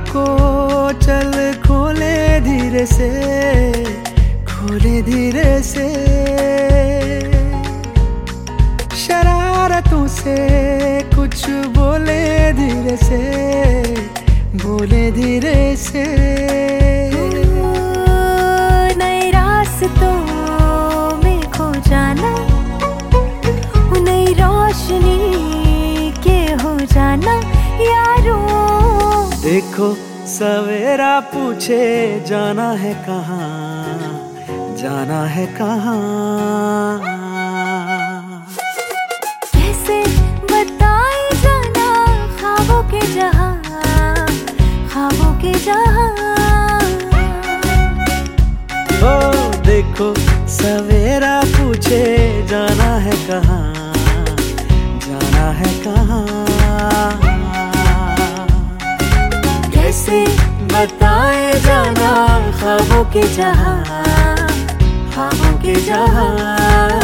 को चल खोले धीरे से, खोले धीरे से। शरारतों से कुछ बोले धीरे से, बोले धीरे से। नए रास्तों में खो जाना, नई रोशनी के हो जाना यारो। देखो सवेरा पूछे जाना है कहाँ, जाना है कहाँ। कैसे बताए जाना ख्वाबों के जहां, ख्वाबों के जहां। ओ देखो सवेरा पूछे जाना है कहाँ, जाना है कहाँ। कैसे बताए जाना ख्वाबों के जहां, ख्वाबों के जहां।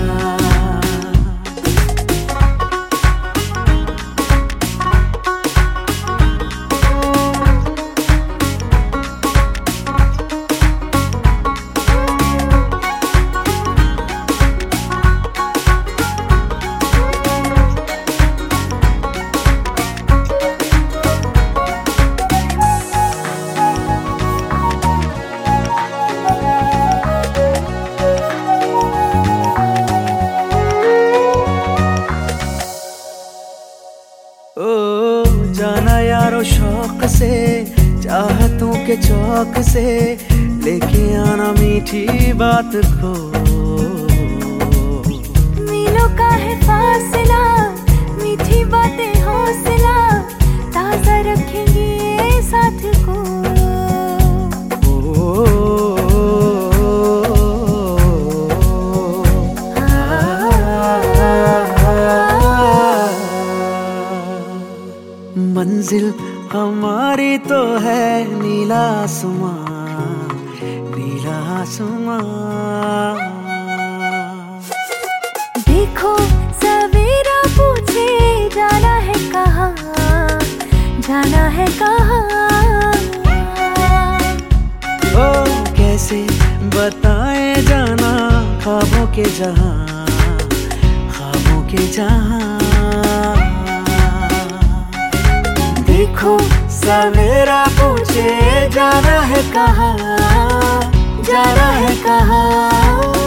ओ जाना यारो शौक से, चाहतों के चौक से, लेके आना मीठी बात को। मीलों का है फासला, मीठी बातें हौसला, ताजा रखेंगे ये साथ को। मंजिल हमारी तो है नीला आसमां, नीला आसमां। देखो सवेरा पूछे जाना है कहाँ, जाना है कहाँ। ओ कैसे बताए जाना ख्वाबों के जहां, ख्वाबों के जहां। देखो सवेरा पूछे जाना है कहाँ, जाना है कहाँ।